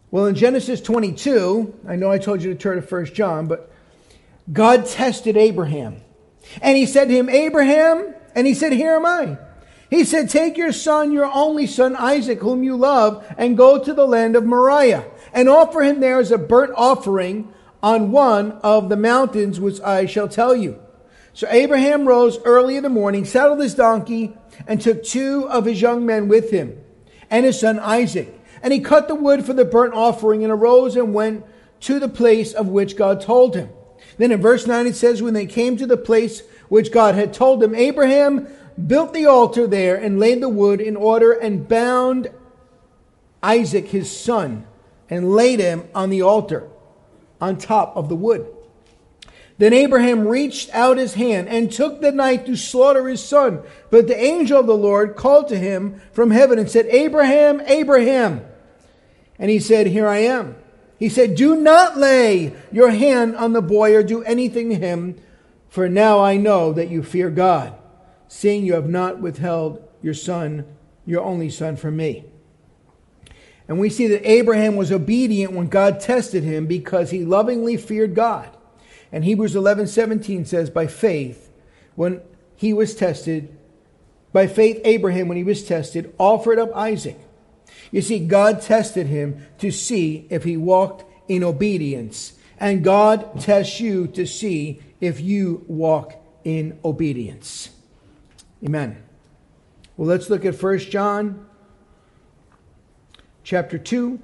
Well, in Genesis 22, I know I told you to turn to 1 John, but God tested Abraham. And he said to him, Abraham, and he said, here am I. He said, take your son, your only son, Isaac, whom you love, and go to the land of Moriah, and offer him there as a burnt offering on one of the mountains which I shall tell you. So Abraham rose early in the morning, saddled his donkey, and took 2 of his young men with him, and his son Isaac. And he cut the wood for the burnt offering, and arose and went to the place of which God told him. Then in verse 9 it says, when they came to the place which God had told him, Abraham built the altar there and laid the wood in order and bound Isaac his son and laid him on the altar on top of the wood. Then Abraham reached out his hand and took the knife to slaughter his son. But the angel of the Lord called to him from heaven and said, Abraham, Abraham. And he said, here I am. He said, do not lay your hand on the boy or do anything to him, for now I know that you fear God, seeing you have not withheld your son, your only son, from me. And we see that Abraham was obedient when God tested him because he lovingly feared God. And Hebrews 11:17 says, by faith, when he was tested, by faith Abraham, when he was tested, offered up Isaac. You see, God tested him to see if he walked in obedience. And God tests you to see if you walk in obedience. Amen. Well, let's look at 1 John chapter 2.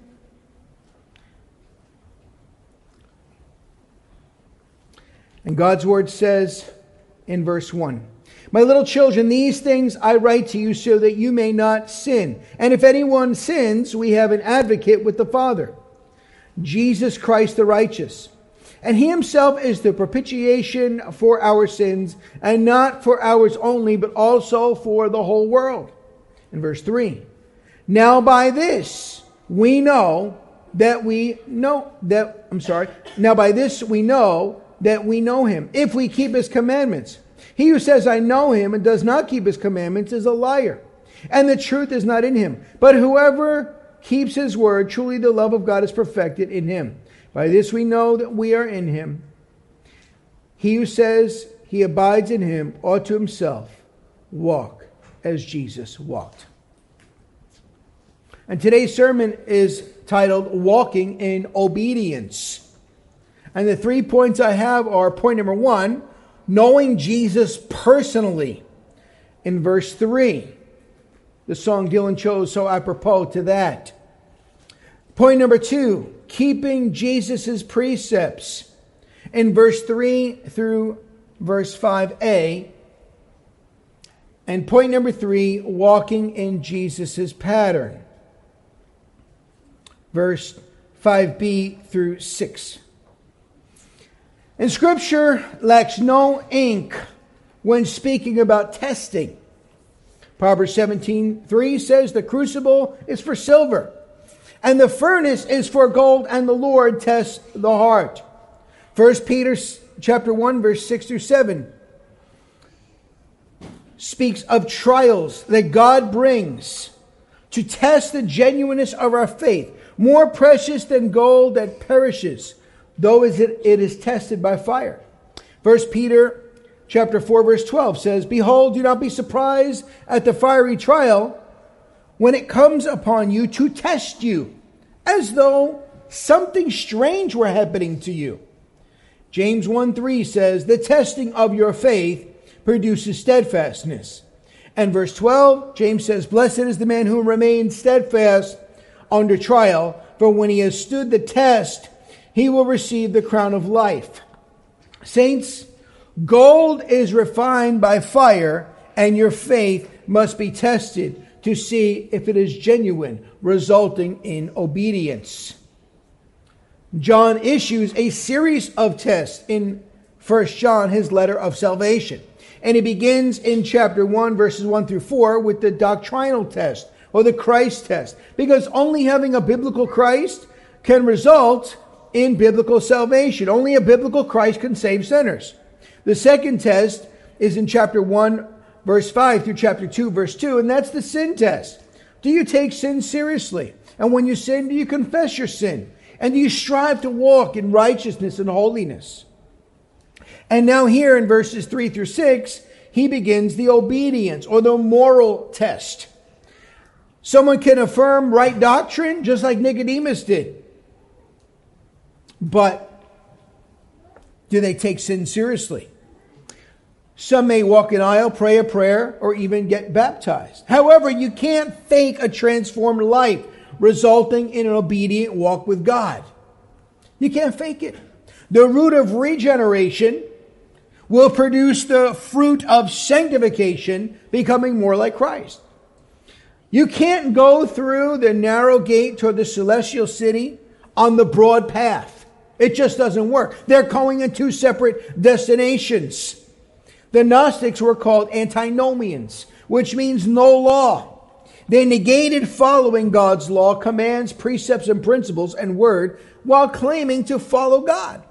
And God's word says in verse 1, my little children, these things I write to you so that you may not sin. And if anyone sins, we have an advocate with the Father, Jesus Christ the righteous. And he himself is the propitiation for our sins, and not for ours only, but also for the whole world. In verse 3, now by this we know that we know him, if we keep his commandments. He who says, I know him, and does not keep his commandments is a liar, and the truth is not in him. But whoever keeps his word, truly the love of God is perfected in him. By this we know that we are in him. He who says he abides in him ought to himself walk as Jesus walked. And today's sermon is titled, Walking in Obedience. And the 3 points I have are, point number 1, knowing Jesus personally. In verse 3, the song Dylan chose so apropos to that. Point number 2, keeping Jesus' precepts. In verse 3 through verse 5a. And point number 3, walking in Jesus' pattern. Verse 5b through 6. And Scripture lacks no ink when speaking about testing. Proverbs 17:3 says, the crucible is for silver, and the furnace is for gold, and the Lord tests the heart. 1 Peter chapter 1, verse 6 through 7 speaks of trials that God brings to test the genuineness of our faith, more precious than gold that perishes, though it is tested by fire. 1 Peter chapter 4, verse 12 says, behold, do not be surprised at the fiery trial when it comes upon you to test you, as though something strange were happening to you. James 1:3 says, the testing of your faith produces steadfastness. And verse 12, James says, blessed is the man who remains steadfast under trial, for when he has stood the test, he will receive the crown of life. Saints, gold is refined by fire, and your faith must be tested to see if it is genuine, resulting in obedience. John issues a series of tests in 1 John, his letter of salvation. And he begins in chapter 1, verses 1 through 4, with the doctrinal test, or the Christ test. Because only having a biblical Christ can result in biblical salvation. Only a biblical Christ can save sinners. The second test is in chapter 1, verse 5 through chapter 2, verse 2, and that's the sin test. Do you take sin seriously? And when you sin, do you confess your sin? And do you strive to walk in righteousness and holiness? And now here in verses 3 through 6, he begins the obedience or the moral test. Someone can affirm right doctrine just like Nicodemus did. But do they take sin seriously? Some may walk an aisle, pray a prayer, or even get baptized. However, you can't fake a transformed life resulting in an obedient walk with God. You can't fake it. The root of regeneration will produce the fruit of sanctification, becoming more like Christ. You can't go through the narrow gate toward the celestial city on the broad path. It just doesn't work. They're going in two separate destinations. The Gnostics were called antinomians, which means no law. They negated following God's law, commands, precepts, and principles and word while claiming to follow God.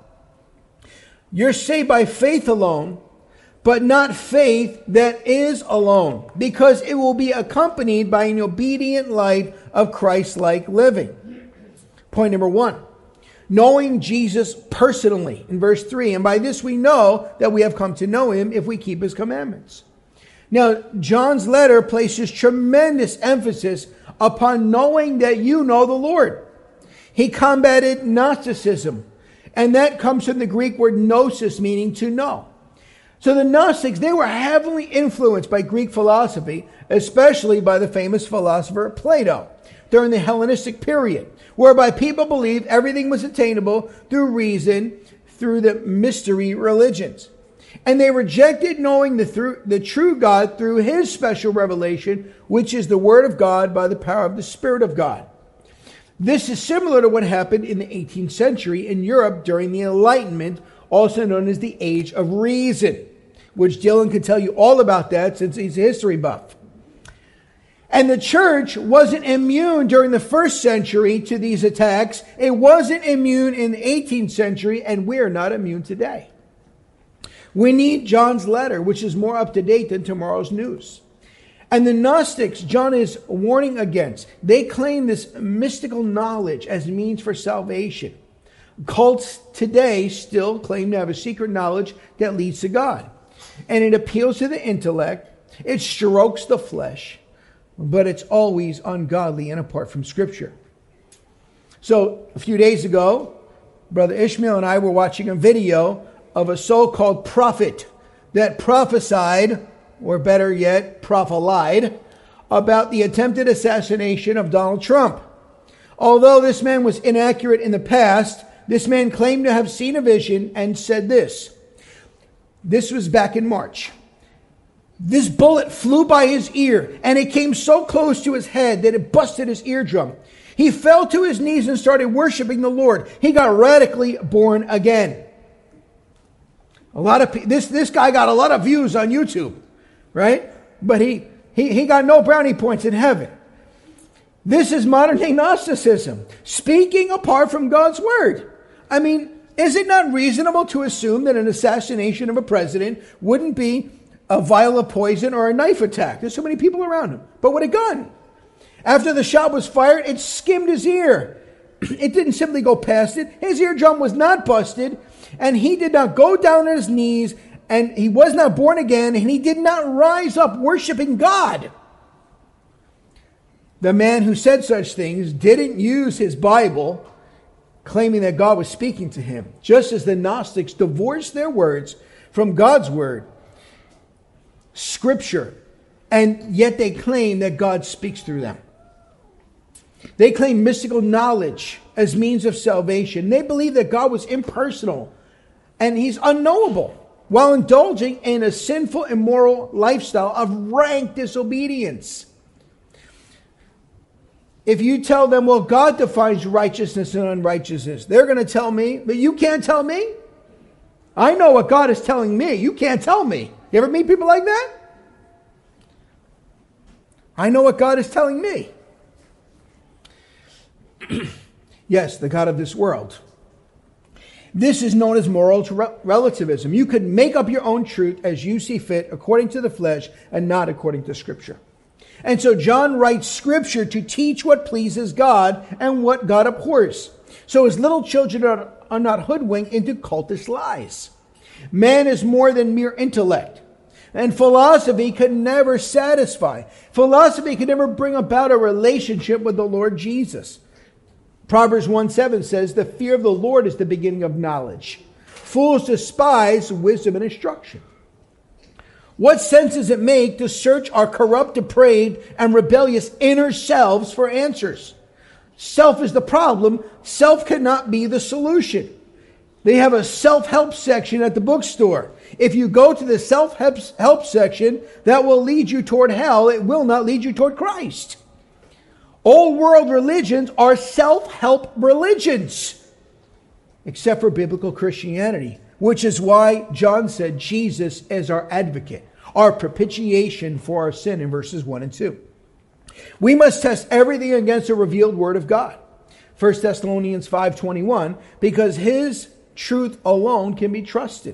You're saved by faith alone, but not faith that is alone, because it will be accompanied by an obedient life of Christ-like living. Point number 1, knowing Jesus personally in verse 3. And by this we know that we have come to know him if we keep his commandments. Now, John's letter places tremendous emphasis upon knowing that you know the Lord. He combated Gnosticism, and that comes from the Greek word gnosis, meaning to know. So the Gnostics, they were heavily influenced by Greek philosophy, especially by the famous philosopher Plato during the Hellenistic period, whereby people believed everything was attainable through reason, through the mystery religions. And they rejected knowing the true God through his special revelation, which is the Word of God by the power of the Spirit of God. This is similar to what happened in the 18th century in Europe during the Enlightenment, also known as the Age of Reason, which Dylan could tell you all about that since he's a history buff. And the church wasn't immune during the first century to these attacks. It wasn't immune in the 18th century, and we're not immune today. We need John's letter, which is more up to date than tomorrow's news. And the Gnostics, John is warning against. They claim this mystical knowledge as a means for salvation. Cults today still claim to have a secret knowledge that leads to God. And it appeals to the intellect. It strokes the flesh. But it's always ungodly and apart from Scripture. So a few days ago, Brother Ishmael and I were watching a video of a so-called prophet that prophesied, or better yet, prophelied, about the attempted assassination of Donald Trump. Although this man was inaccurate in the past, this man claimed to have seen a vision and said this. This was back in March. This bullet flew by his ear, and it came so close to his head that it busted his eardrum. He fell to his knees and started worshiping the Lord. He got radically born again. This guy got a lot of views on YouTube, right? But he got no brownie points in heaven. This is modern day Gnosticism, speaking apart from God's word. I mean, is it not reasonable to assume that an assassination of a president wouldn't be a vial of poison or a knife attack? There's so many people around him, but with a gun. After the shot was fired, it skimmed his ear. It didn't simply go past it. His eardrum was not busted, and he did not go down on his knees, and he was not born again, and he did not rise up worshiping God. The man who said such things didn't use his Bible, claiming that God was speaking to him, just as the Gnostics divorced their words from God's word, Scripture, and yet they claim that God speaks through them. They claim mystical knowledge as means of salvation. They believe that God was impersonal and he's unknowable, while indulging in a sinful, immoral lifestyle of rank disobedience. If you tell them, well, God defines righteousness and unrighteousness, they're going to tell me, but you can't tell me. I know what God is telling me. You can't tell me. You ever meet people like that? I know what God is telling me. Yes, the God of this world. This is known as moral relativism. You could make up your own truth as you see fit, according to the flesh and not according to Scripture. And so John writes scripture to teach what pleases God and what God abhors. So his little children are not hoodwinked into cultish lies. Man is more than mere intellect. And philosophy can never satisfy. Philosophy can never bring about a relationship with the Lord Jesus. Proverbs 1:7 says, the fear of the Lord is the beginning of knowledge. Fools despise wisdom and instruction. What sense does it make to search our corrupt, depraved, and rebellious inner selves for answers? Self is the problem. Self cannot be the solution. They have a self-help section at the bookstore. If you go to the self-help section, that will lead you toward hell. It will not lead you toward Christ. All world religions are self-help religions, except for biblical Christianity, which is why John said Jesus is our advocate, our propitiation for our sin in verses 1 and 2. We must test everything against the revealed word of God. 1 Thessalonians 5:21, because his truth alone can be trusted.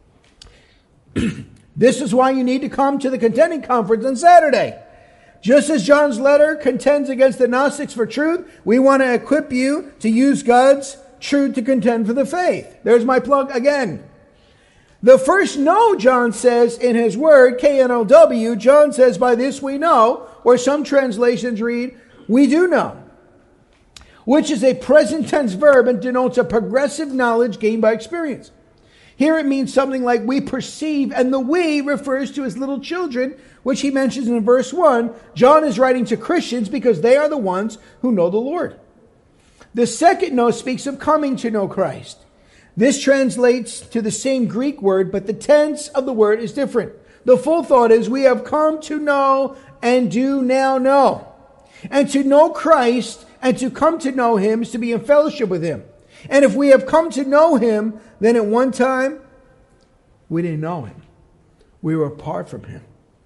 This is why you need to come to the Contending Conference on Saturday. Just as John's letter contends against the Gnostics for truth, we want to equip you to use God's truth to contend for the faith. There's my plug again. The first no, John says in his word, KNOW, John says, by this we know, or some translations read, we do know, which is a present tense verb and denotes a progressive knowledge gained by experience. Here it means something like we perceive, and the we refers to his little children, which he mentions in verse 1. John is writing to Christians because they are the ones who know the Lord. The second no speaks of coming to know Christ. This translates to the same Greek word, but the tense of the word is different. The full thought is we have come to know and do now know. And to know Christ and to come to know him is to be in fellowship with him. And if we have come to know him, then at one time, we didn't know him. We were apart from him.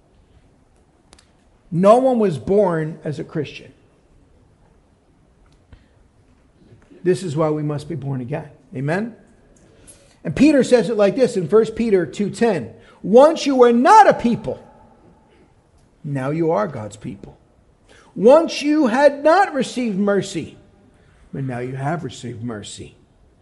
No one was born as a Christian. This is why we must be born again. Amen? And Peter says it like this in 1 Peter 2:10. Once you were not a people, now you are God's people. Once you had not received mercy, but now you have received mercy.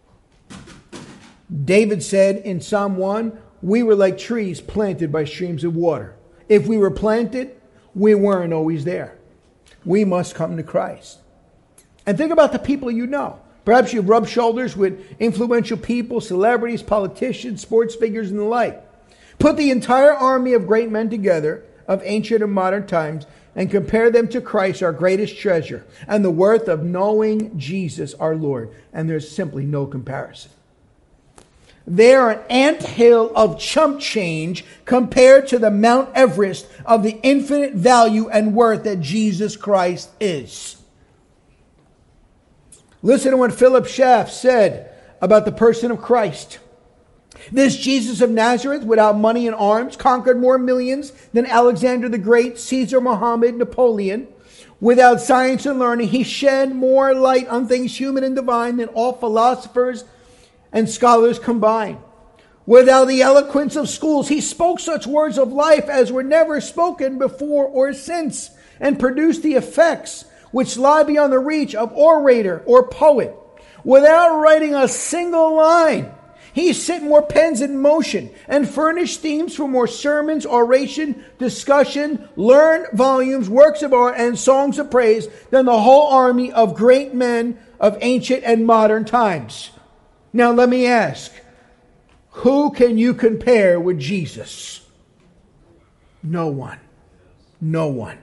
David said in Psalm 1, we were like trees planted by streams of water. If we were planted, we weren't always there. We must come to Christ. And think about the people you know. Perhaps you've rubbed shoulders with influential people, celebrities, politicians, sports figures, and the like. Put the entire army of great men together of ancient and modern times and compare them to Christ, our greatest treasure, and the worth of knowing Jesus, our Lord. And there's simply no comparison. They are an anthill of chump change compared to the Mount Everest of the infinite value and worth that Jesus Christ is. Listen to what Philip Schaff said about the person of Christ. This Jesus of Nazareth, without money and arms, conquered more millions than Alexander the Great, Caesar, Muhammad, Napoleon. Without science and learning, he shed more light on things human and divine than all philosophers and scholars combined. Without the eloquence of schools, he spoke such words of life as were never spoken before or since, and produced the effects which lie beyond the reach of orator or poet. Without writing a single line, he set more pens in motion and furnished themes for more sermons, oration, discussion, learned volumes, works of art, and songs of praise than the whole army of great men of ancient and modern times. Now let me ask, who can you compare with Jesus? No one. No one.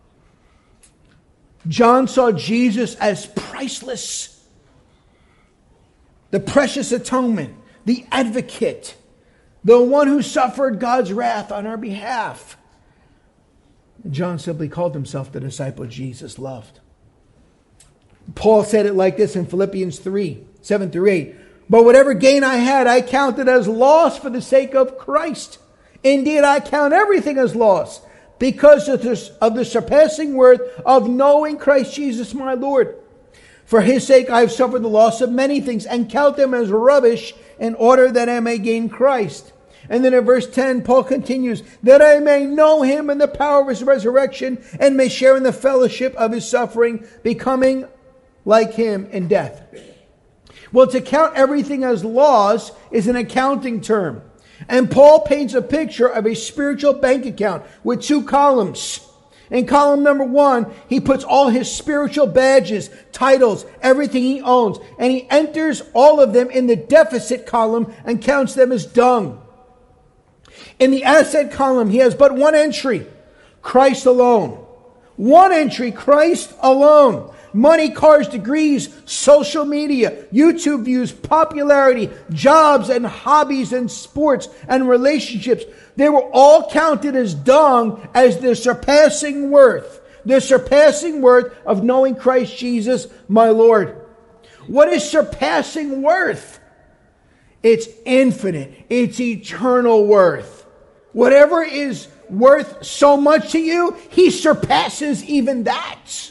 John saw Jesus as priceless. The precious atonement, the advocate, the one who suffered God's wrath on our behalf. John simply called himself the disciple Jesus loved. Paul said it like this in Philippians 3:7-8. But whatever gain I had, I counted as loss for the sake of Christ. Indeed, I count everything as loss because of the surpassing worth of knowing Christ Jesus my Lord. For his sake I have suffered the loss of many things and count them as rubbish in order that I may gain Christ And then in verse 10, Paul continues, that I may know him in the power of his resurrection and may share in the fellowship of his suffering, becoming like him in death. Well, to count everything as loss is an accounting term. And Paul paints a picture of a spiritual bank account with two columns. In column number 1, he puts all his spiritual badges, titles, everything he owns, and he enters all of them in the deficit column and counts them as dung. In the asset column, he has but one entry, Christ alone. One entry, Christ alone. Money, cars, degrees, social media, YouTube views, popularity, jobs and hobbies and sports and relationships. They were all counted as dung as the surpassing worth. The surpassing worth of knowing Christ Jesus, my Lord. What is surpassing worth? It's infinite. It's eternal worth. Whatever is worth so much to you, he surpasses even that.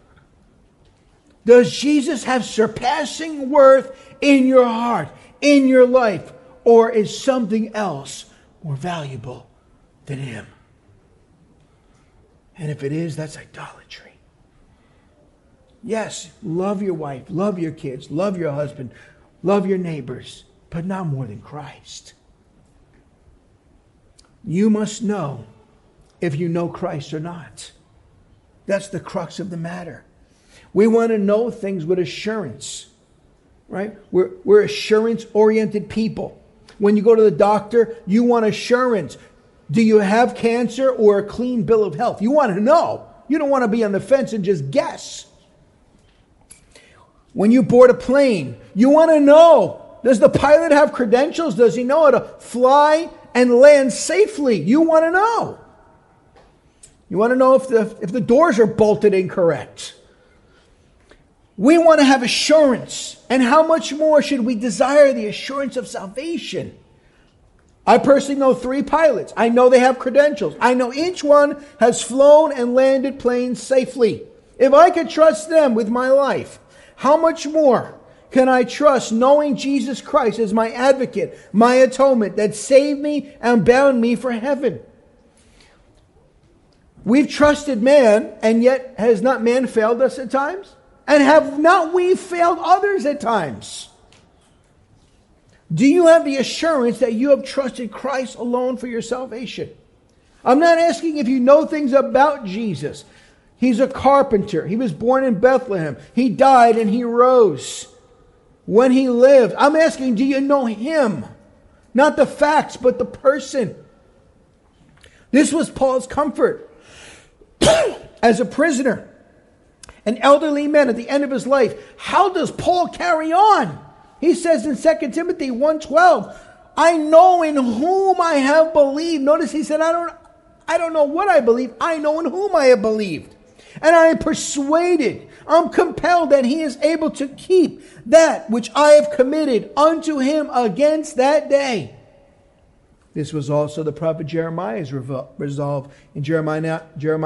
Does Jesus have surpassing worth in your heart, in your life, or is something else more valuable than him? And if it is, that's idolatry. Yes, love your wife, love your kids, love your husband, love your neighbors, but not more than Christ. You must know if you know Christ or not. That's the crux of the matter. We want to know things with assurance, right? We're assurance-oriented people. When you go to the doctor, you want assurance. Do you have cancer or a clean bill of health? You want to know. You don't want to be on the fence and just guess. When you board a plane, you want to know. Does the pilot have credentials? Does he know how to fly and land safely? You want to know. You want to know if the doors are bolted incorrect. We want to have assurance. And how much more should we desire the assurance of salvation? I personally know 3 pilots. I know they have credentials. I know each one has flown and landed planes safely. If I could trust them with my life, how much more can I trust knowing Jesus Christ as my advocate, my atonement that saved me and bound me for heaven? We've trusted man, and yet has not man failed us at times? And have not we failed others at times? Do you have the assurance that you have trusted Christ alone for your salvation? I'm not asking if you know things about Jesus. He's a carpenter. He was born in Bethlehem. He died and he rose when he lived. I'm asking, do you know him? Not the facts, but the person. This was Paul's comfort. As a prisoner, an elderly man at the end of his life, how does Paul carry on? He says in 2 Timothy 1:12, I know in whom I have believed. Notice he said, I don't know what I believe. I know in whom I have believed. And I am persuaded, I'm compelled that he is able to keep that which I have committed unto him against that day. This was also the prophet Jeremiah's resolve in Jeremiah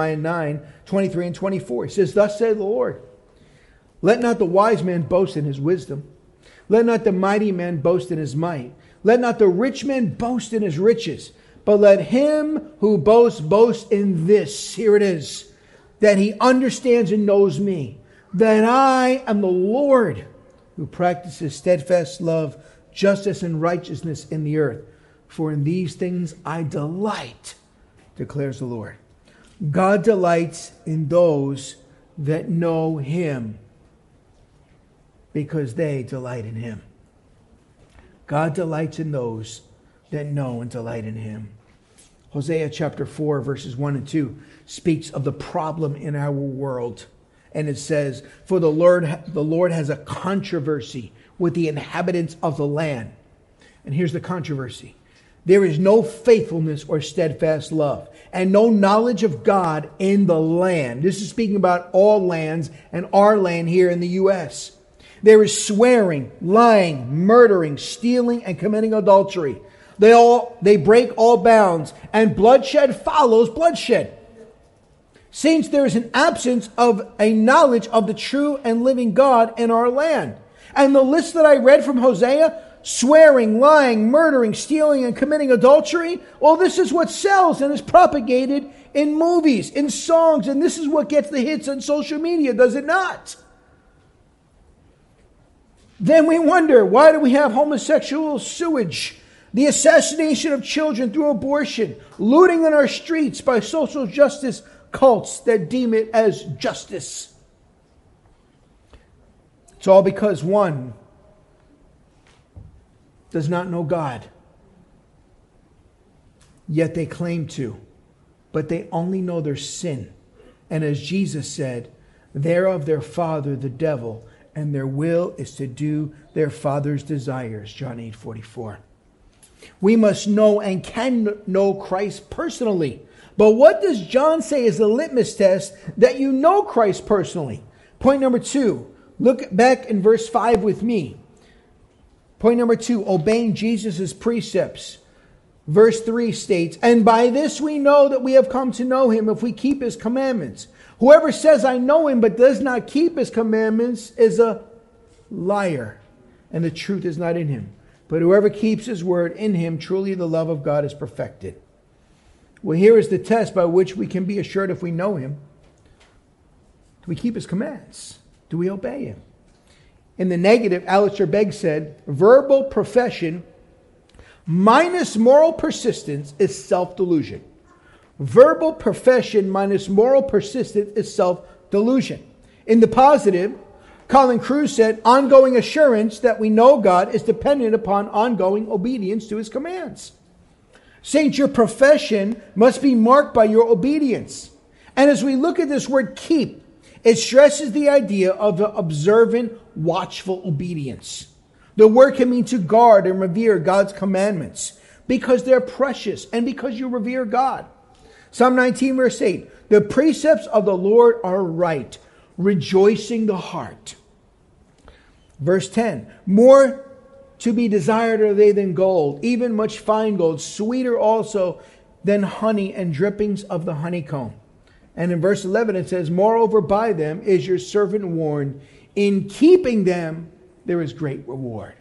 9:23 and 24. He says, thus saith the Lord, let not the wise man boast in his wisdom. Let not the mighty man boast in his might. Let not the rich man boast in his riches. But let him who boasts boast in this. Here it is. That he understands and knows me. That I am the Lord who practices steadfast love, justice, and righteousness in the earth. For in these things I delight, declares the Lord. God delights in those that know him because they delight in him. God delights in those that know and delight in him. Hosea chapter 4 verses 1 and 2 speaks of the problem in our world. And it says, for the Lord has a controversy with the inhabitants of the land. And here's the controversy. There is no faithfulness or steadfast love and no knowledge of God in the land. This is speaking about all lands and our land here in the U.S. There is swearing, lying, murdering, stealing, and committing adultery. They break all bounds, and bloodshed follows bloodshed. Since there is an absence of a knowledge of the true and living God in our land. And the list that I read from Hosea Swearing, lying, murdering, stealing, and committing adultery. Well, this is what sells and is propagated in movies, in songs, and this is what gets the hits on social media, does it not? Then we wonder, why do we have homosexual sewage, the assassination of children through abortion, looting in our streets by social justice cults that deem it as justice? It's all because one does not know God. Yet they claim to, but they only know their sin. And as Jesus said, they're of their father, the devil, and their will is to do their father's desires. John 8:44. We must know and can know Christ personally. But what does John say is the litmus test that you know Christ personally? Point number 2. Look back in verse 5 with me. Point number 2, obeying Jesus' precepts. Verse 3 states, and by this we know that we have come to know him if we keep his commandments. Whoever says I know him but does not keep his commandments is a liar, and the truth is not in him. But whoever keeps his word, in him truly the love of God is perfected. Well, here is the test by which we can be assured if we know him. Do we keep his commands? Do we obey him? In the negative, Alistair Begg said, verbal profession minus moral persistence is self-delusion. Verbal profession minus moral persistence is self-delusion. In the positive, Colin Kruse said, ongoing assurance that we know God is dependent upon ongoing obedience to his commands. Saints, your profession must be marked by your obedience. And as we look at this word keep, it stresses the idea of the observant, watchful obedience. The word can mean to guard and revere God's commandments because they're precious and because you revere God. Psalm 19 verse 8, the precepts of the Lord are right, rejoicing the heart. Verse 10, more to be desired are they than gold, even much fine gold, sweeter also than honey and drippings of the honeycomb. And in verse 11 it says, moreover by them is your servant warned. In keeping them there is great reward.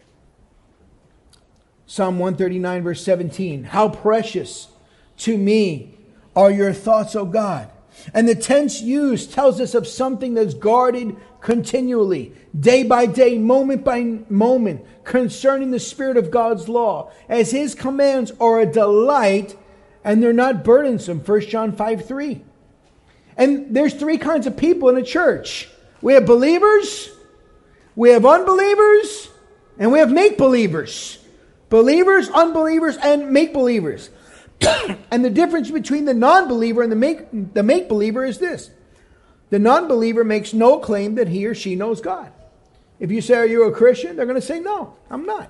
Psalm 139 verse 17, how precious to me are your thoughts, O God. And the tense used tells us of something that's guarded continually, day by day, moment by moment, concerning the spirit of God's law, as his commands are a delight and they're not burdensome. 1 John 5:3. And there's 3 kinds of people in a church. We have believers, we have unbelievers, and we have make-believers. Believers, unbelievers, and make-believers. And the difference between the non-believer and the make-believer is this. The non-believer makes no claim that he or she knows God. If you say, are you a Christian? They're going to say, no, I'm not.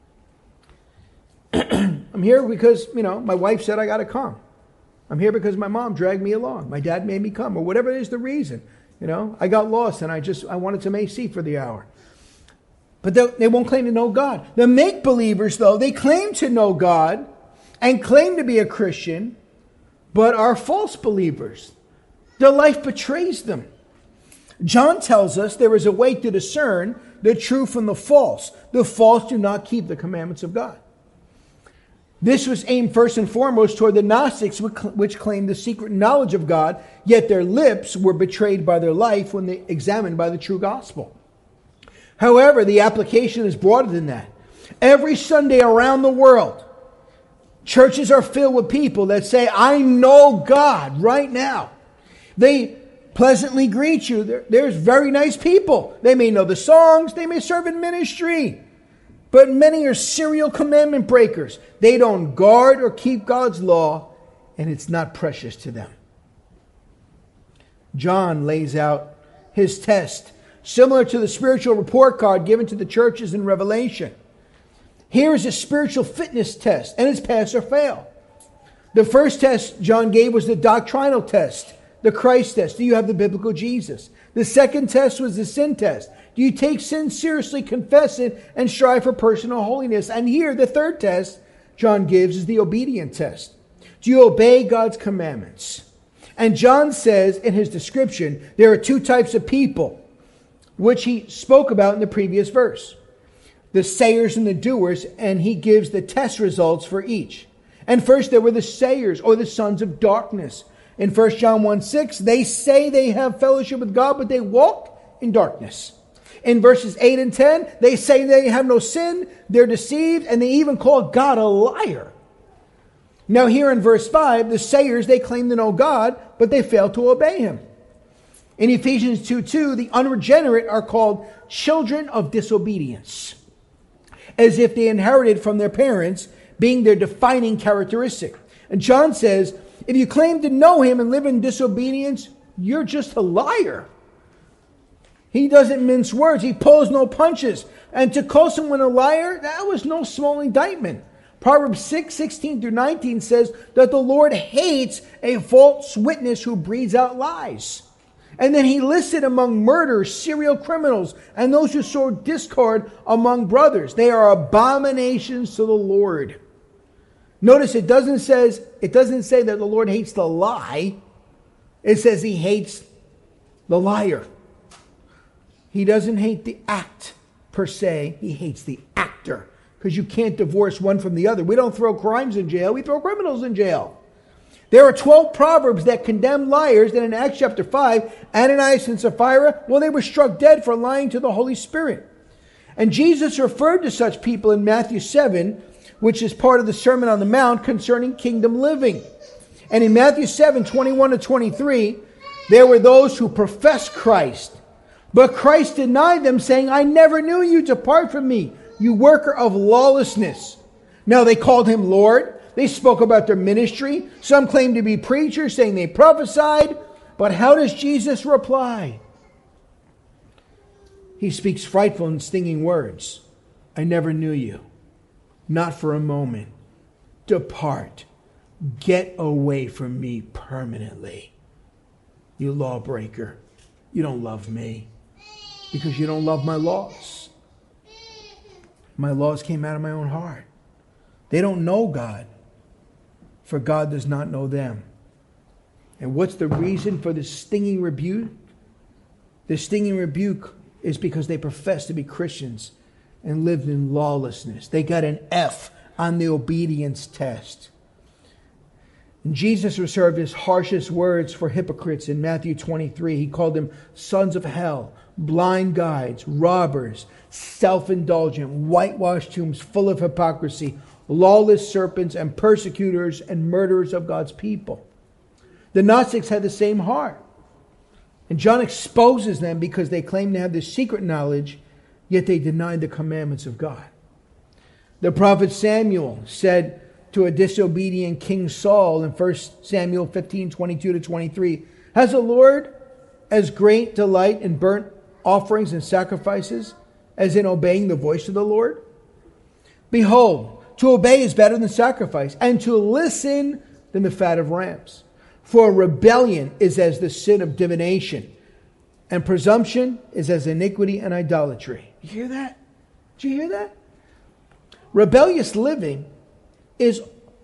I'm here because, my wife said I got to come. I'm here because my mom dragged me along. My dad made me come, or whatever is the reason. I got lost and I wanted some AC for the hour. But they won't claim to know God. The make-believers, though, they claim to know God and claim to be a Christian, but are false believers. Their life betrays them. John tells us there is a way to discern the true from the false. The false do not keep the commandments of God. This was aimed first and foremost toward the Gnostics, which claimed the secret knowledge of God, yet their lips were betrayed by their life when they examined by the true gospel. However, the application is broader than that. Every Sunday around the world, churches are filled with people that say, I know God right now. They pleasantly greet you. There's very nice people. They may know the songs. They may serve in ministry. But many are serial commandment breakers. They don't guard or keep God's law, and it's not precious to them. John lays out his test, similar to the spiritual report card given to the churches in Revelation. Here is a spiritual fitness test, and it's pass or fail. The first test John gave was the doctrinal test, the Christ test. Do you have the biblical Jesus? The second test was the sin test. Do you take sin seriously, confess it, and strive for personal holiness? And here, the third test John gives is the obedient test. Do you obey God's commandments? And John says in his description, there are 2 types of people, which he spoke about in the previous verse. the sayers and the doers, and he gives the test results for each. And first there were the sayers, or the sons of darkness. In 1 John 1:6, they say they have fellowship with God, but they walk in darkness. In verses 8 and 10, they say they have no sin, they're deceived, and they even call God a liar. Now here in verse 5, the sayers, they claim to know God, but they fail to obey him. In Ephesians 2:2, the unregenerate are called children of disobedience, as if they inherited from their parents, being their defining characteristic. And John says, if you claim to know him and live in disobedience, you're just a liar. He doesn't mince words. He pulls no punches. And to call someone a liar, that was no small indictment. Proverbs 6:16-19 says that the Lord hates a false witness who breathes out lies. And then he listed among murderers, serial criminals, and those who sow discord among brothers. They are abominations to the Lord. Notice it doesn't say that the Lord hates the lie. It says he hates the liar. He doesn't hate the act per se. He hates the actor. Because you can't divorce one from the other. We don't throw crimes in jail. We throw criminals in jail. There are 12 proverbs that condemn liars. Then in Acts chapter 5, Ananias and Sapphira, well, they were struck dead for lying to the Holy Spirit. And Jesus referred to such people in Matthew 7, which is part of the Sermon on the Mount concerning kingdom living. And in Matthew 7:21-23, there were those who professed Christ. But Christ denied them, saying, I never knew you. Depart from me, you worker of lawlessness. Now they called him Lord. They spoke about their ministry. Some claimed to be preachers, saying they prophesied. But how does Jesus reply? He speaks frightful and stinging words. I never knew you. Not for a moment. Depart. Get away from me permanently. You lawbreaker. You don't love me. Because you don't love my laws. My laws came out of my own heart. They don't know God, for God does not know them. And what's the reason for the stinging rebuke? The stinging rebuke is because they profess to be Christians and lived in lawlessness. They got an F on the obedience test. And Jesus reserved his harshest words for hypocrites in Matthew 23. He called them sons of hell, blind guides, robbers, self-indulgent, whitewashed tombs full of hypocrisy, lawless serpents, and persecutors and murderers of God's people. The Gnostics had the same heart. And John exposes them because they claim to have this secret knowledge, yet they denied the commandments of God. The prophet Samuel said to a disobedient King Saul in 1 Samuel 15:22-23, has the Lord as great delight in burnt offerings and sacrifices as in obeying the voice of the Lord? Behold, to obey is better than sacrifice, and to listen than the fat of rams. For rebellion is as the sin of divination, and presumption is as iniquity and idolatry. You hear that? Did you hear that? Rebellious living is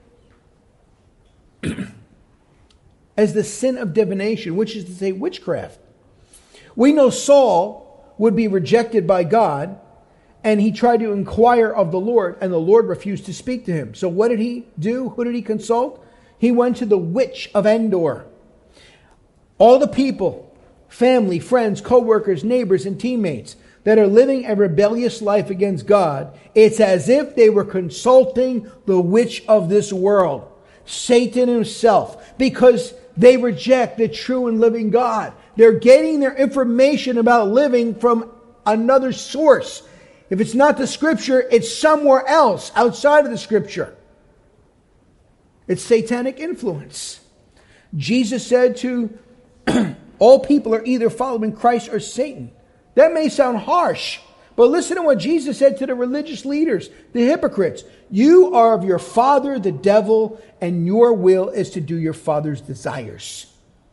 as the sin of divination, which is to say witchcraft. We know Saul would be rejected by God, and he tried to inquire of the Lord, and the Lord refused to speak to him. So what did he do? Who did he consult? He went to the witch of Endor. All the people, family, friends, co-workers, neighbors, and teammates that are living a rebellious life against God, it's as if they were consulting the witch of this world, Satan himself, because they reject the true and living God. They're getting their information about living from another source. If it's not the Scripture, it's somewhere else outside of the Scripture. It's satanic influence. Jesus said to all people are either following Christ or Satan. That may sound harsh, but listen to what Jesus said to the religious leaders, the hypocrites. You are of your father, the devil, and your will is to do your father's desires.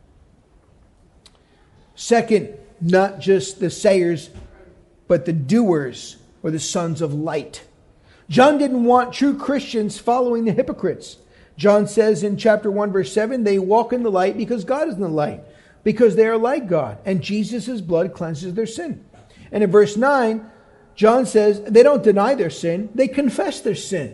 Second, not just the sayers, but the doers, or the sons of light. John didn't want true Christians following the hypocrites. John says in chapter 1, verse 7, they walk in the light because God is in the light, because they are like God, and Jesus' blood cleanses their sin. And in verse 9, John says they don't deny their sin, they confess their sin.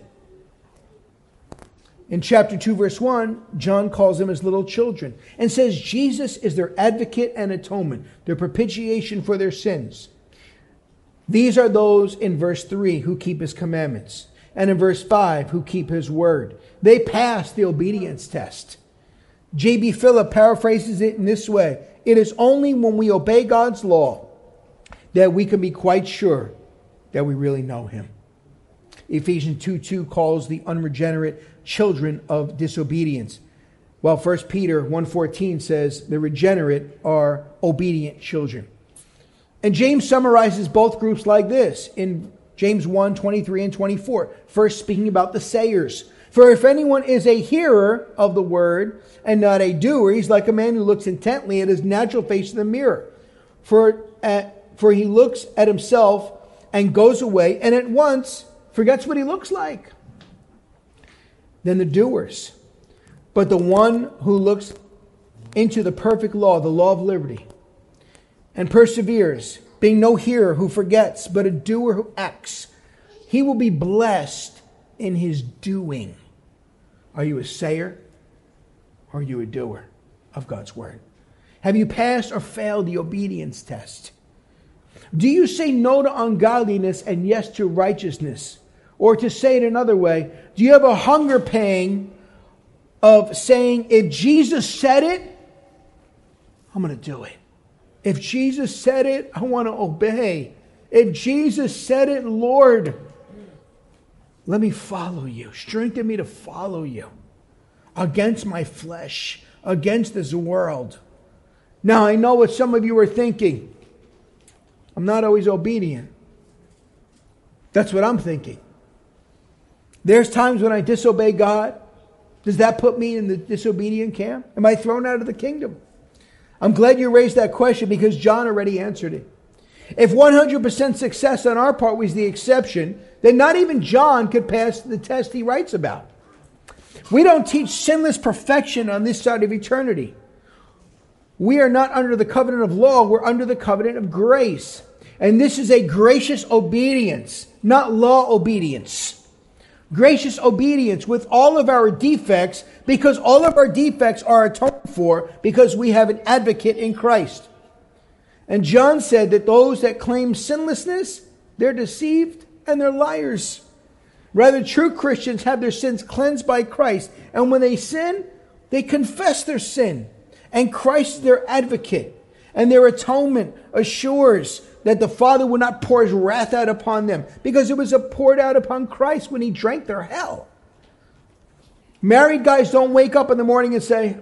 In chapter 2, verse 1, John calls them as little children and says Jesus is their advocate and atonement, their propitiation for their sins. These are those in verse 3 who keep his commandments, and in verse 5 who keep his word. They pass the obedience test. J.B. Phillip paraphrases it in this way: it is only when we obey God's law that we can be quite sure that we really know him. Ephesians 2:2 calls the unregenerate children of disobedience, while 1 Peter 1:14 says the regenerate are obedient children. And James summarizes both groups like this in James 1:23 and 24, first speaking about the sayers. For if anyone is a hearer of the word and not a doer, he's like a man who looks intently at his natural face in the mirror. For he looks at himself and goes away and at once forgets what he looks like. Then the doers. But the one who looks into the perfect law, the law of liberty, and perseveres, being no hearer who forgets, but a doer who acts, he will be blessed in his doing. Are you a sayer or are you a doer of God's word? Have you passed or failed the obedience test? Do you say no to ungodliness and yes to righteousness? Or to say it another way, do you have a hunger pang of saying, if Jesus said it, I'm going to do it. If Jesus said it, I want to obey. If Jesus said it, Lord, let me follow you. Strengthen me to follow you against my flesh, against this world. Now, I know what some of you are thinking. I'm not always obedient. That's what I'm thinking. There's times when I disobey God. Does that put me in the disobedient camp? Am I thrown out of the kingdom? I'm glad you raised that question because John already answered it. If 100% success on our part was the exception, then not even John could pass the test he writes about. We don't teach sinless perfection on this side of eternity. We are not under the covenant of law, we're under the covenant of grace. And this is a gracious obedience, not law obedience. Gracious obedience with all of our defects, because all of our defects are atoned for because we have an advocate in Christ. And John said that those that claim sinlessness, they're deceived and they're liars. Rather, true Christians have their sins cleansed by Christ. And when they sin, they confess their sin. And Christ is their advocate. And their atonement assures that the Father will not pour his wrath out upon them, because it was poured out upon Christ when he drank their hell. Married guys don't wake up in the morning and say,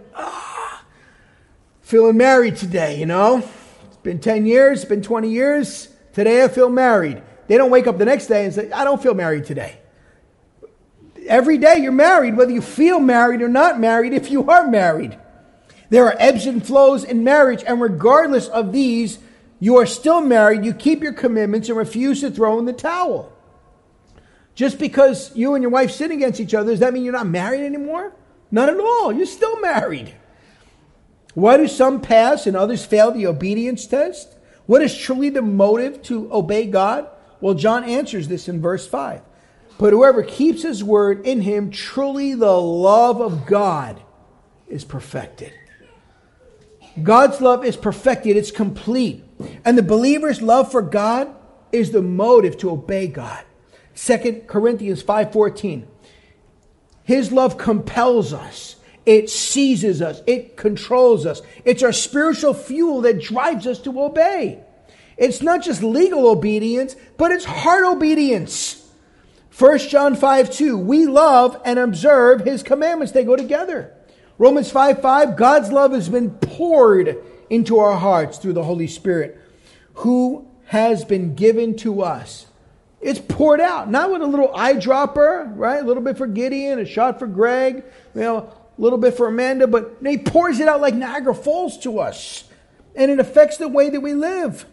feeling married today, you know. It's been 10 years, it's been 20 years. Today I feel married. They don't wake up the next day and say, I don't feel married today. Every day you're married, whether you feel married or not married, if you are married. There are ebbs and flows in marriage, and regardless of these, you are still married, you keep your commitments and refuse to throw in the towel. Just because you and your wife sin against each other, does that mean you're not married anymore? Not at all. You're still married. Why do some pass and others fail the obedience test? What is truly the motive to obey God? Well, John answers this in verse 5. But whoever keeps his word, in him truly the love of God is perfected. God's love is perfected. It's complete. And the believer's love for God is the motive to obey God. 2 Corinthians 5:14. His love compels us. It seizes us. It controls us. It's our spiritual fuel that drives us to obey. It's not just legal obedience, but it's heart obedience. 1 John 5:2. We love and observe his commandments. They go together. Romans 5:5, God's love has been poured into our hearts through the Holy Spirit, who has been given to us. It's poured out, not with a little eyedropper, right? A little bit for Gideon, a shot for Greg, a little bit for Amanda, but he pours it out like Niagara Falls to us. And it affects the way that we live.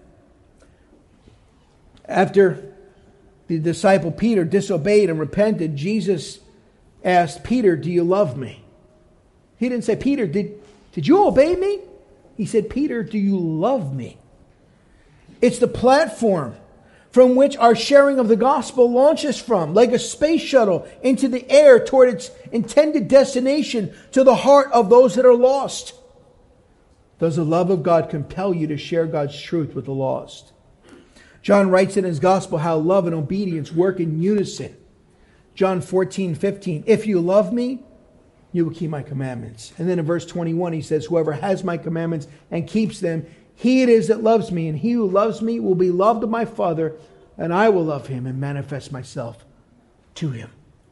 After the disciple Peter disobeyed and repented, Jesus asked Peter, do you love me? He didn't say, Peter, did you obey me? He said, Peter, do you love me? It's the platform from which our sharing of the gospel launches from, like a space shuttle into the air toward its intended destination, to the heart of those that are lost. Does the love of God compel you to share God's truth with the lost? John writes in his gospel how love and obedience work in unison. John 14:15, if you love me, you will keep my commandments. And then in verse 21, he says, whoever has my commandments and keeps them, he it is that loves me, and he who loves me will be loved of my Father, and I will love him and manifest myself to him.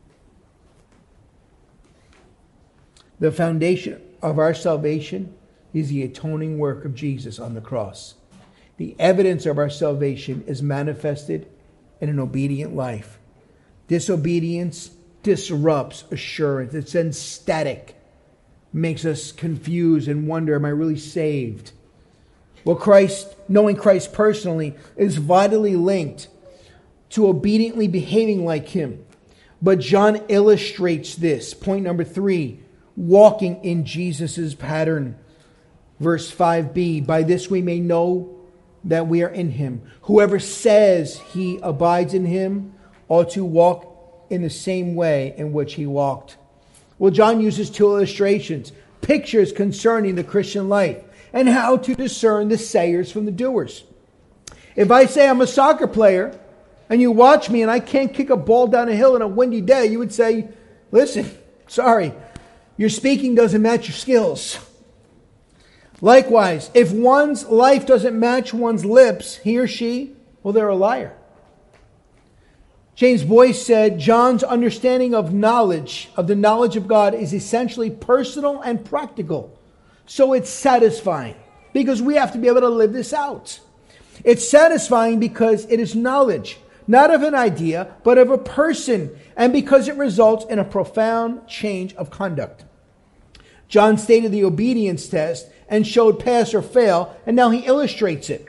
The foundation of our salvation is the atoning work of Jesus on the cross. The evidence of our salvation is manifested in an obedient life. Disobedience disrupts assurance. It sends static, makes us confused and wonder, am I really saved? Well, knowing Christ personally is vitally linked to obediently behaving like him. But John illustrates this. Point number 3, walking in Jesus' pattern. Verse 5b, by this we may know that we are in him. Whoever says he abides in him ought to walk in the same way in which he walked. Well, John uses 2 illustrations, pictures concerning the Christian life, and how to discern the sayers from the doers. If I say I'm a soccer player, and you watch me and I can't kick a ball down a hill on a windy day, you would say, listen, sorry, your speaking doesn't match your skills. Likewise, if one's life doesn't match one's lips, he or she, well, they're a liar. James Boyce said, John's understanding of the knowledge of God, is essentially personal and practical. So it's satisfying because we have to be able to live this out. It's satisfying because it is knowledge, not of an idea, but of a person, and because it results in a profound change of conduct. John stated the obedience test and showed pass or fail, and now he illustrates it.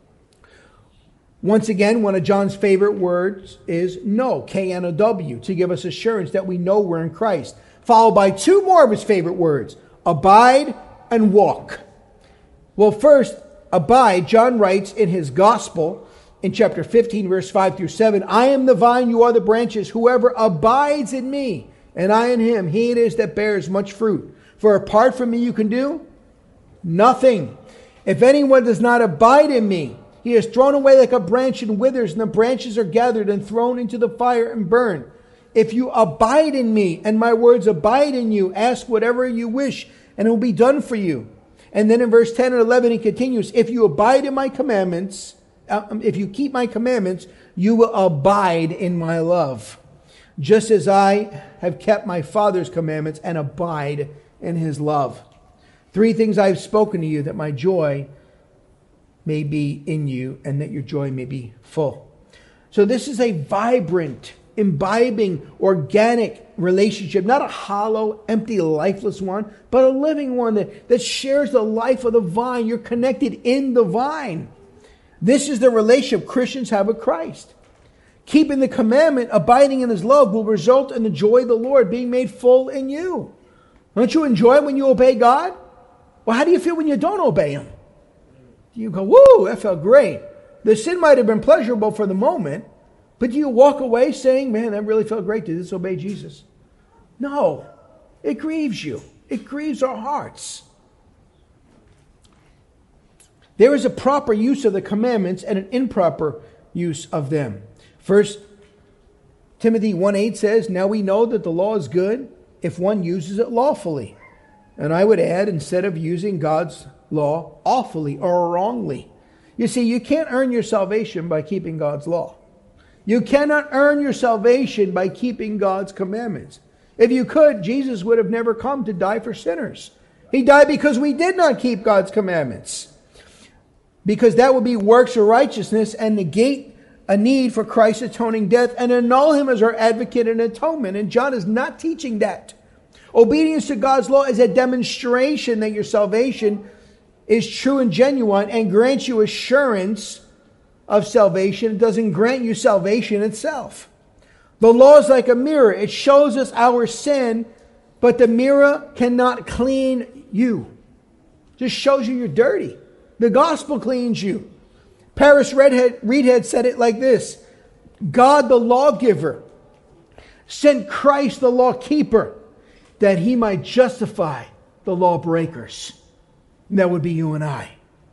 Once again, one of John's favorite words is know, K-N-O-W, to give us assurance that we know we're in Christ, followed by 2 more of his favorite words, abide and walk. Well, first, abide, John writes in his gospel, in chapter 15, verse 5 through 7, I am the vine, you are the branches. Whoever abides in me, and I in him, he it is that bears much fruit. For apart from me you can do nothing. If anyone does not abide in me, he is thrown away like a branch and withers, and the branches are gathered and thrown into the fire and burned. If you abide in me, and my words abide in you, ask whatever you wish, and it will be done for you. And then in verse 10 and 11, he continues, if you abide in my commandments, if you keep my commandments, you will abide in my love, just as I have kept my Father's commandments and abide in his love. 3 things I have spoken to you, that my joy may be in you and that your joy may be full. So this is a vibrant, imbibing, organic relationship, not a hollow, empty, lifeless one, but a living one that shares the life of the vine. You're connected in the vine. This is the relationship Christians have with Christ. Keeping the commandment, abiding in his love, will result in the joy of the Lord being made full in you. Don't you enjoy it when you obey God? Well, how do you feel when you don't obey him? You go, woo, that felt great. The sin might have been pleasurable for the moment, but do you walk away saying, man, that really felt great to disobey Jesus? No, it grieves you. It grieves our hearts. There is a proper use of the commandments and an improper use of them. 1 Timothy 1:8 says, now we know that the law is good if one uses it lawfully. And I would add, instead of using God's law awfully or wrongly. You see, you can't earn your salvation by keeping God's law. You cannot earn your salvation by keeping God's commandments. If you could, Jesus would have never come to die for sinners. He died because we did not keep God's commandments. Because that would be works of righteousness and negate a need for Christ's atoning death and annul him as our advocate and atonement. And John is not teaching that. Obedience to God's law is a demonstration that your salvation is true and genuine and grants you assurance of salvation. It doesn't grant you salvation itself. The law is like a mirror. It shows us our sin, but the mirror cannot clean you. It just shows you you're dirty. The gospel cleans you. Paris Reedhead said it like this: God, the lawgiver, sent Christ, the lawkeeper, that he might justify the lawbreakers. And that would be you and I.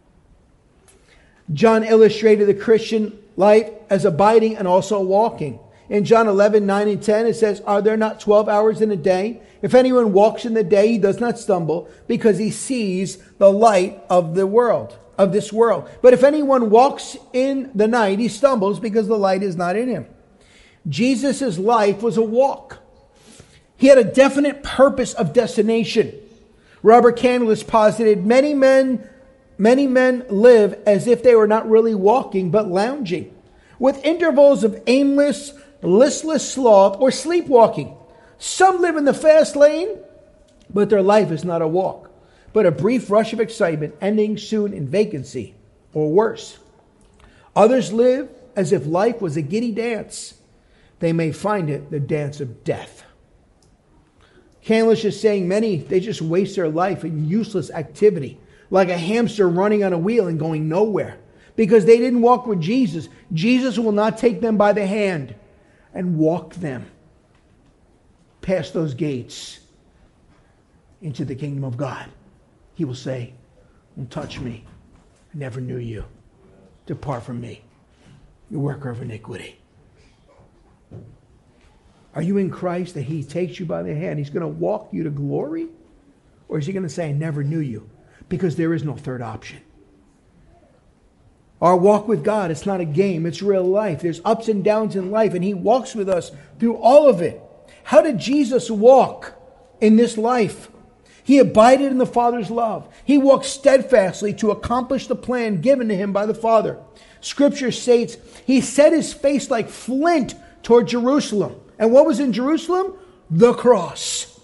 John illustrated the Christian life as abiding and also walking. In John 11, 9 and 10, it says, are there not 12 hours in a day? If anyone walks in the day, he does not stumble, because he sees the light of the world, of this world. But if anyone walks in the night, he stumbles because the light is not in him. Jesus' life was a walk. He had a definite purpose of destination. Robert Candless posited, many men live as if they were not really walking, but lounging, with intervals of aimless, listless sloth or sleepwalking. Some live in the fast lane, but their life is not a walk, but a brief rush of excitement, ending soon in vacancy or worse. Others live as if life was a giddy dance. They may find it the dance of death. Candlish is saying many, they just waste their life in useless activity, like a hamster running on a wheel and going nowhere, because they didn't walk with Jesus. Jesus will not take them by the hand and walk them past those gates into the kingdom of God. He will say, don't touch me. I never knew you. Depart from me, you worker of iniquity. Are you in Christ that he takes you by the hand? He's going to walk you to glory? Or is he going to say, I never knew you? Because there is no third option. Our walk with God, it's not a game. It's real life. There's ups and downs in life, and he walks with us through all of it. How did Jesus walk in this life? He abided in the Father's love. He walked steadfastly to accomplish the plan given to him by the Father. Scripture states, he set his face like flint toward Jerusalem. And what was in Jerusalem? The cross.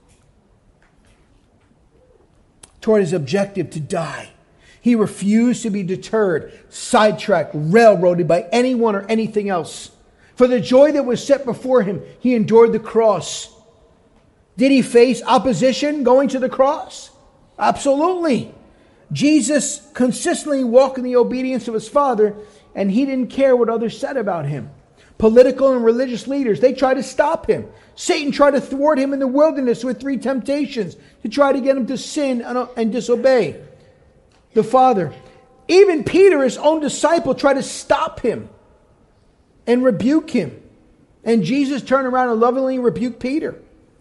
Toward his objective to die. He refused to be deterred, sidetracked, railroaded by anyone or anything else. For the joy that was set before him, he endured the cross. Did he face opposition going to the cross? Absolutely. Jesus consistently walked in the obedience of his Father, and he didn't care what others said about him. Political and religious leaders, they tried to stop him. Satan tried to thwart him in the wilderness with 3 temptations to try to get him to sin and disobey the Father. Even Peter, his own disciple, tried to stop him and rebuke him. And Jesus turned around and lovingly rebuked Peter.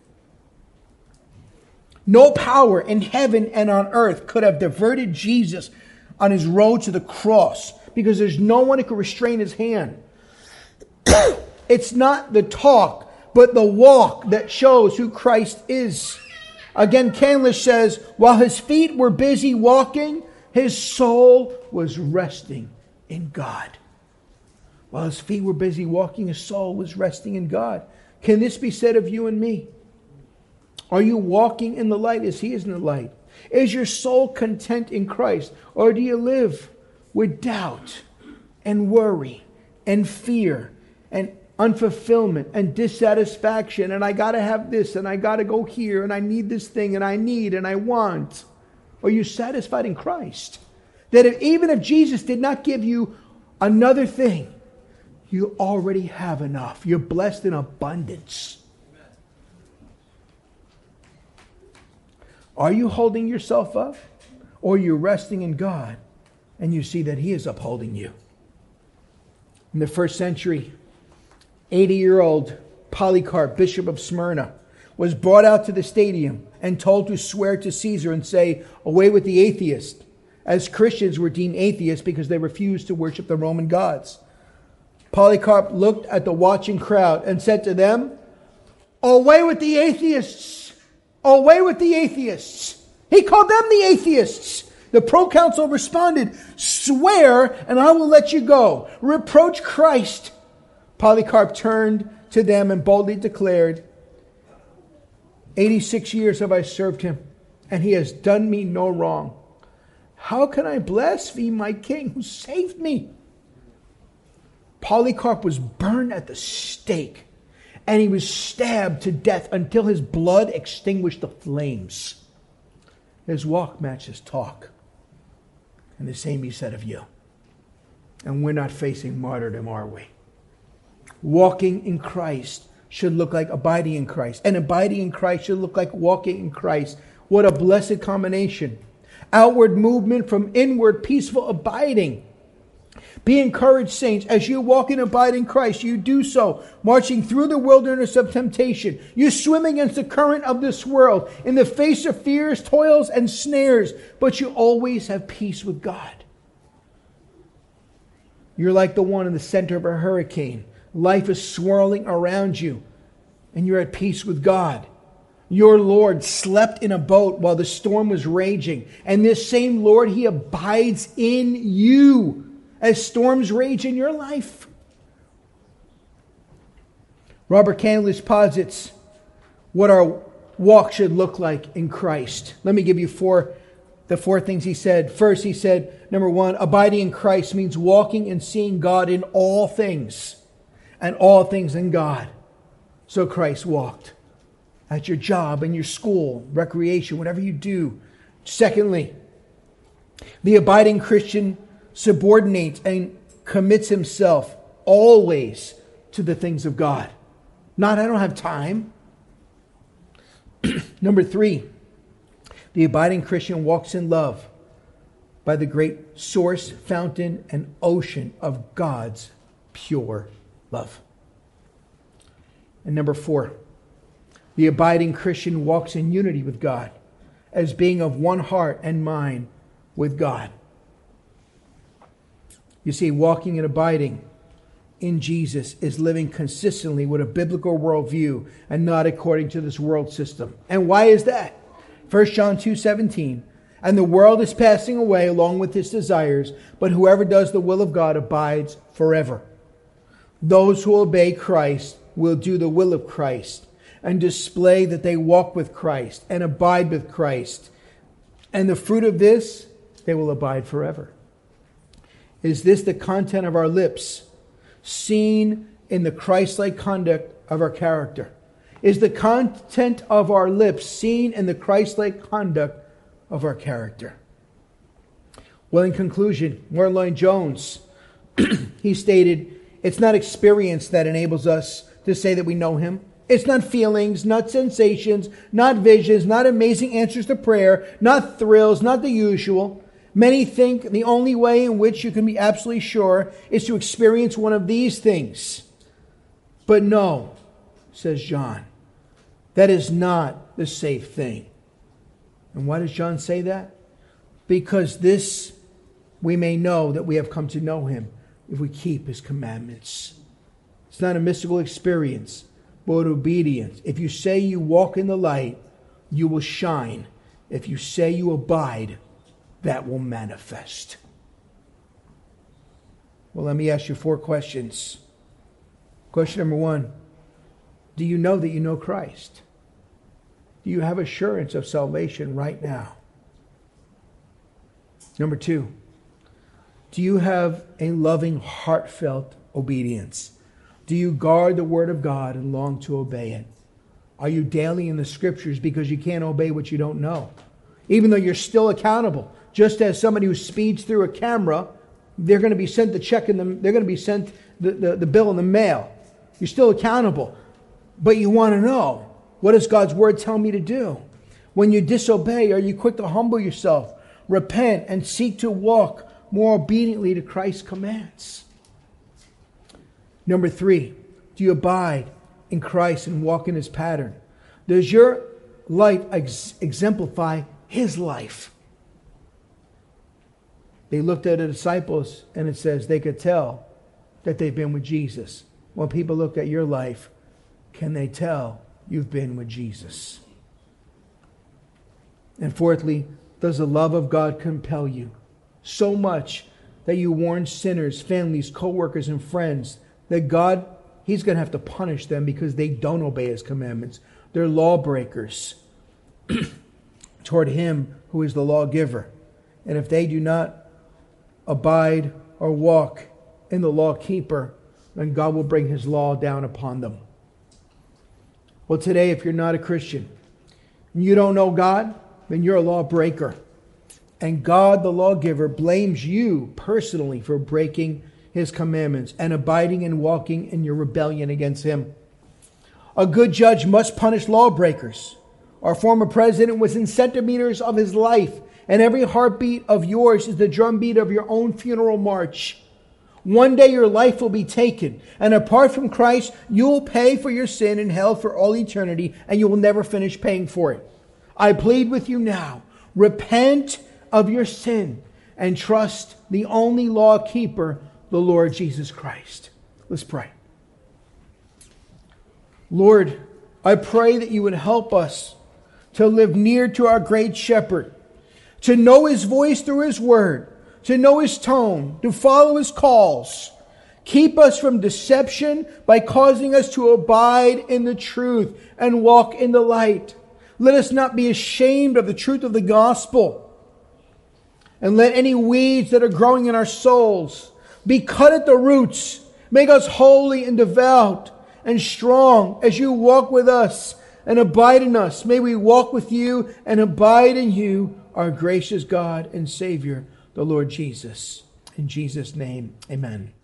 No power in heaven and on earth could have diverted Jesus on his road to the cross, because there's no one who could restrain his hand. It's not the talk, but the walk that shows who Christ is. Again, Candlish says, while his feet were busy walking, his soul was resting in God. While his feet were busy walking, his soul was resting in God. Can this be said of you and me? Are you walking in the light as he is in the light? Is your soul content in Christ? Or do you live with doubt and worry and fear and unfulfillment and dissatisfaction, and I got to have this, and I got to go here, and I need this thing, and I need, and I want? Are you satisfied in Christ? That even if Jesus did not give you another thing, you already have enough. You're blessed in abundance. Are you holding yourself up? Or are you resting in God and you see that he is upholding you? In the first century, 80-year-old Polycarp, Bishop of Smyrna, was brought out to the stadium and told to swear to Caesar and say, away with the atheists, as Christians were deemed atheists because they refused to worship the Roman gods. Polycarp looked at the watching crowd and said to them, away with the atheists! Away with the atheists! He called them the atheists. The proconsul responded, swear and I will let you go. Reproach Christ. Polycarp turned to them and boldly declared, 86 years have I served him, and he has done me no wrong. How can I blaspheme my king who saved me? Polycarp was burned at the stake, and he was stabbed to death until his blood extinguished the flames. His walk matched his talk. And the same be said of you. And we're not facing martyrdom, are we? Walking in Christ should look like abiding in Christ. And abiding in Christ should look like walking in Christ. What a blessed combination. Outward movement from inward peaceful abiding. Be encouraged, saints, as you walk and abide in Christ. You do so, marching through the wilderness of temptation. You swim against the current of this world in the face of fears, toils, and snares. But you always have peace with God. You're like the one in the center of a hurricane. Life is swirling around you, and you're at peace with God. Your Lord slept in a boat while the storm was raging, and this same Lord, He abides in you as storms rage in your life. Robert Candlish posits what our walk should look like in Christ. Let me give you the four things he said. First, he said, number one, abiding in Christ means walking and seeing God in all things, and all things in God. So Christ walked at your job, in your school, recreation, whatever you do. Secondly, the abiding Christian subordinates and commits himself always to the things of God. Not, I don't have time. Number three, the abiding Christian walks in love by the great source, fountain, and ocean of God's pure love. And number four, the abiding Christian walks in unity with God as being of one heart and mind with God. You see, walking and abiding in Jesus is living consistently with a biblical worldview and not according to this world system. And why is that? 1 John 2:17, and the world is passing away along with its desires, but whoever does the will of God abides forever. Those who obey Christ will do the will of Christ and display that they walk with Christ and abide with Christ. And the fruit of this, they will abide forever. Is this the content of our lips, seen in the Christ-like conduct of our character? Is the content of our lips seen in the Christ-like conduct of our character? Well, in conclusion, Martyn Lloyd-Jones, he stated, it's not experience that enables us to say that we know Him. It's not feelings, not sensations, not visions, not amazing answers to prayer, not thrills, not the usual. Many think the only way in which you can be absolutely sure is to experience one of these things. But no, says John, that is not the safe thing. And why does John say that? Because this we may know that we have come to know Him if we keep His commandments. It's not a mystical experience, but obedience. If you say you walk in the light, you will shine. If you say you abide, that will manifest. Well, let me ask you 4 questions. Question number 1, do you know that you know Christ? Do you have assurance of salvation right now? Number 2, do you have a loving, heartfelt obedience? Do you guard the word of God and long to obey it? Are you daily in the scriptures because you can't obey what you don't know? Even though you're still accountable. Just as somebody who speeds through a camera, they're going to be sent the check in them. They're going to be sent the bill in the mail. You're still accountable. But you want to know, what does God's word tell me to do? When you disobey, are you quick to humble yourself, repent, and seek to walk more obediently to Christ's commands? Number 3, do you abide in Christ and walk in His pattern? Does your life exemplify His life? They looked at the disciples and it says they could tell that they've been with Jesus. When people look at your life, can they tell you've been with Jesus? And fourthly, does the love of God compel you so much that you warn sinners, families, co-workers, and friends that God, He's going to have to punish them because they don't obey His commandments? They're lawbreakers toward Him who is the lawgiver. And if they do not abide or walk in the lawkeeper, then God will bring His law down upon them. Well, today, if you're not a Christian, and you don't know God, then you're a lawbreaker. And God, the lawgiver, blames you personally for breaking his commandments and abiding and walking in your rebellion against him. A good judge must punish lawbreakers. Our former president was in centimeters of his life, and every heartbeat of yours is the drumbeat of your own funeral march. One day your life will be taken, and apart from Christ, you will pay for your sin in hell for all eternity, and you will never finish paying for it. I plead with you now, repent of your sin and trust the only law keeper, the Lord Jesus Christ. Let's pray. Lord, I pray that you would help us to live near to our great shepherd, to know his voice through his word, to know his tone, to follow his calls. Keep us from deception by causing us to abide in the truth and walk in the light. Let us not be ashamed of the truth of the gospel. And let any weeds that are growing in our souls be cut at the roots. Make us holy and devout and strong as you walk with us and abide in us. May we walk with you and abide in you, our gracious God and Savior, the Lord Jesus. In Jesus' name, amen.